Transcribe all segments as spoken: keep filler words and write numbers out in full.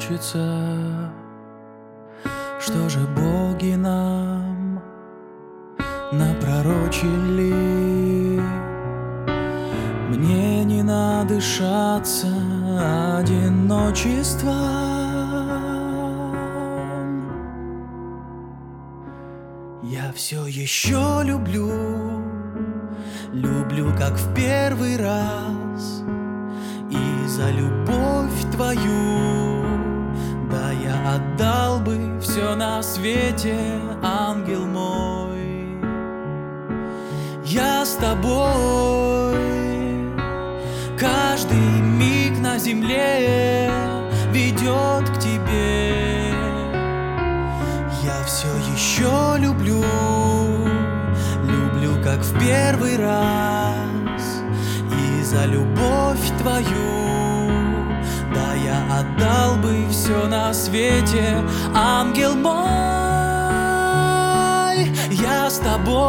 хочется. Что же боги нам напророчили? Мне не надышаться одиночеством. Я все еще люблю, люблю, как в первый раз. И за любовь твою, да, я отдал бы все на свете, ангел мой. Я с тобой, каждый миг на земле ведет к тебе. Я все еще люблю, люблю, как в первый раз. И за любовь твою, да, я отдал бы все на свете, ангел мой. Я с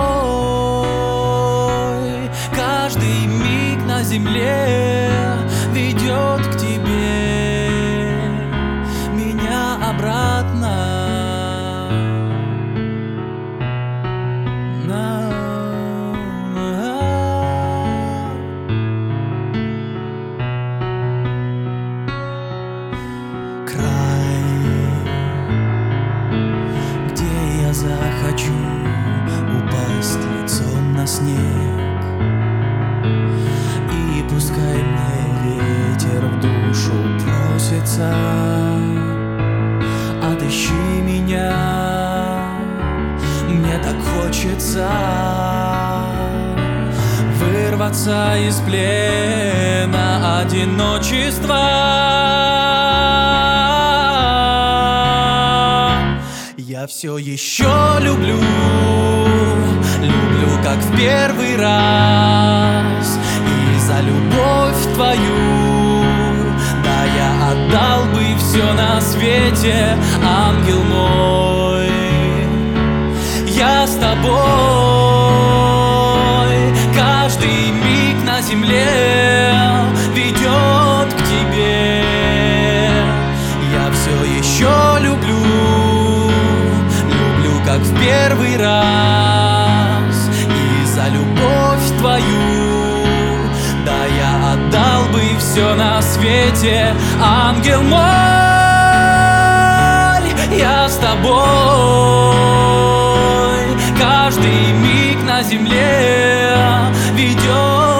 тобой, каждый миг на земле ведет к тебе меня обратно. Захочу упасть лицом на снег, и пускай мне ветер в душу просится. Отыщи меня, мне так хочется вырваться из плена одиночества. Я все еще люблю, люблю, как в первый раз. И за любовь твою, да, я отдал бы все на свете, ангел мой. Я с тобой, каждый миг на земле ведет к тебе. Я все еще люблю, как в первый раз. И за любовь твою, да, я отдал бы все на свете, ангел мой. Я с тобой, каждый миг на земле ведет